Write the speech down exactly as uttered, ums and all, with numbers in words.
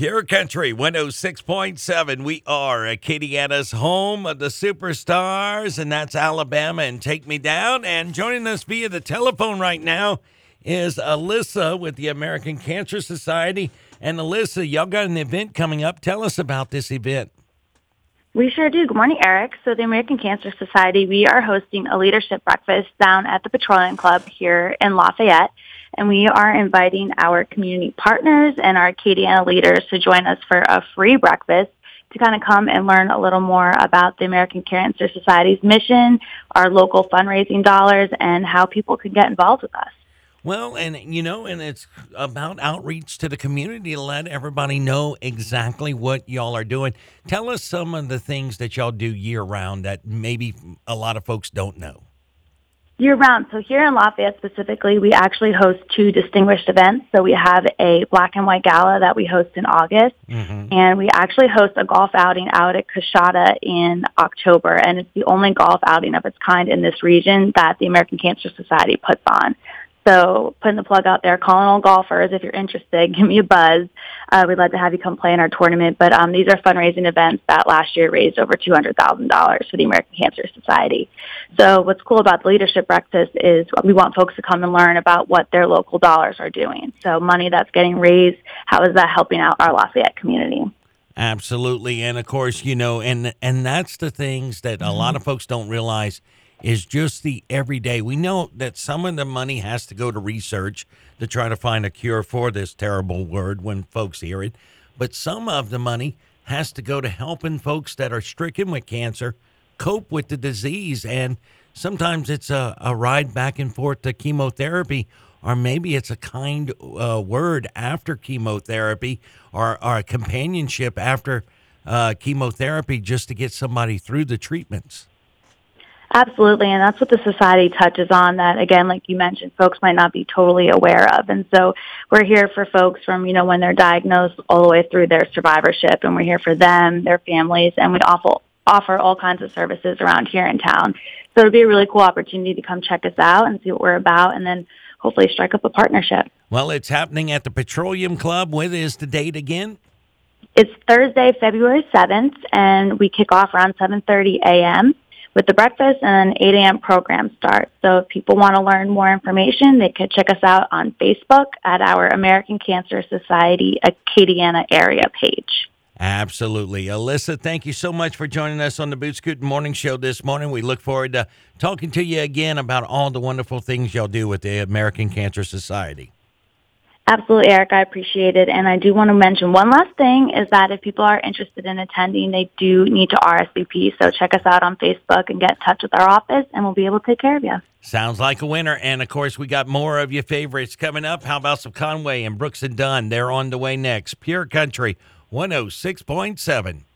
Pure Country one oh six point seven. We are Acadiana's home of the superstars, and that's Alabama and Take Me Down. And joining us via the telephone right now is Alyssa with the American Cancer Society. And Alyssa, y'all got an event coming up. Tell us about this event. We sure do. Good morning, Eric. So the American Cancer Society, we are hosting a leadership breakfast down at the Petroleum Club here in Lafayette. And we are inviting our community partners and our Acadiana leaders to join us for a free breakfast to kind of come and learn a little more about the American Cancer Society's mission, our local fundraising dollars, and how people can get involved with us. Well, and you know, and it's about outreach to the community to let everybody know exactly what y'all are doing. Tell us some of the things that y'all do year round that maybe a lot of folks don't know. Year round. So here in Lafayette specifically, we actually host two distinguished events. So we have a black and white gala that we host in August, mm-hmm. and we actually host a golf outing out at Coshada in October. And it's the only golf outing of its kind in this region that the American Cancer Society puts on. So putting the plug out there, calling all golfers, if you're interested, give me a buzz. Uh, we'd love to have you come play in our tournament. But um, these are fundraising events that last year raised over two hundred thousand dollars for the American Cancer Society. So what's cool about the Leadership Breakfast is we want folks to come and learn about what their local dollars are doing. So money that's getting raised, how is that helping out our Lafayette community? Absolutely. And, of course, you know, and, and that's the things that a lot of folks don't realize is just the everyday. We know that some of the money has to go to research to try to find a cure for this terrible word when folks hear it. But some of the money has to go to helping folks that are stricken with cancer cope with the disease. And sometimes it's a, a ride back and forth to chemotherapy, or maybe it's a kind uh, word after chemotherapy, or, or a companionship after uh, chemotherapy just to get somebody through the treatments. Absolutely, and that's what the society touches on that, again, like you mentioned, folks might not be totally aware of. And so we're here for folks from, you know, when they're diagnosed all the way through their survivorship, and we're here for them, their families, and we offer, offer all kinds of services around here in town. So it would be a really cool opportunity to come check us out and see what we're about, and then hopefully strike up a partnership. Well, it's happening at the Petroleum Club. When is the date again? It's Thursday, February seventh, and we kick off around seven thirty a.m., with the breakfast, and an eight a.m. program start. So if people want to learn more information, they could check us out on Facebook at our American Cancer Society Acadiana area page. Absolutely. Alyssa, thank you so much for joining us on the Boot Scootin' Morning Show this morning. We look forward to talking to you again about all the wonderful things y'all do with the American Cancer Society. Absolutely, Eric. I appreciate it. And I do want to mention one last thing is that if people are interested in attending, they do need to R S V P. So check us out on Facebook and get in touch with our office, and we'll be able to take care of you. Sounds like a winner. And, of course, we got more of your favorites coming up. How about some Conway and Brooks and Dunn? They're on the way next. Pure Country one oh six point seven.